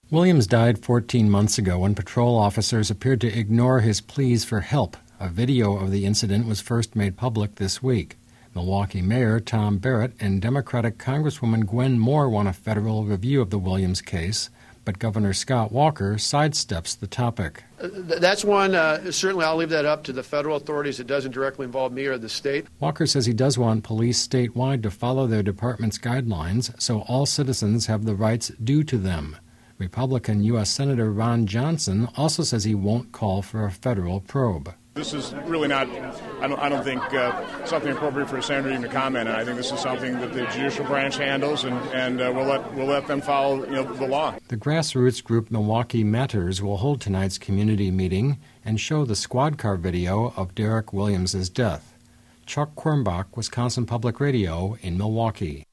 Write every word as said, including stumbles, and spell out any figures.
Williams died fourteen months ago when patrol officers appeared to ignore his pleas for help. A video of the incident was first made public this week. Milwaukee Mayor Tom Barrett and Democratic Congresswoman Gwen Moore want a federal review of the Williams case, but Governor Scott Walker sidesteps the topic. That's one, uh, certainly I'll leave that up to the federal authorities. It doesn't directly involve me or the state. Walker says he does want police statewide to follow their department's guidelines so all citizens have the rights due to them. Republican U S Senator Ron Johnson also says he won't call for a federal probe. This is really not, I don't, I don't think, uh, something appropriate for a senator even to comment on. I think this is something that the judicial branch handles, and, and uh, we'll let we'll let them follow you know, the law. The grassroots group Milwaukee Matters will hold tonight's community meeting and show the squad car video of Derek Williams' death. Chuck Quirmbach, Wisconsin Public Radio in Milwaukee.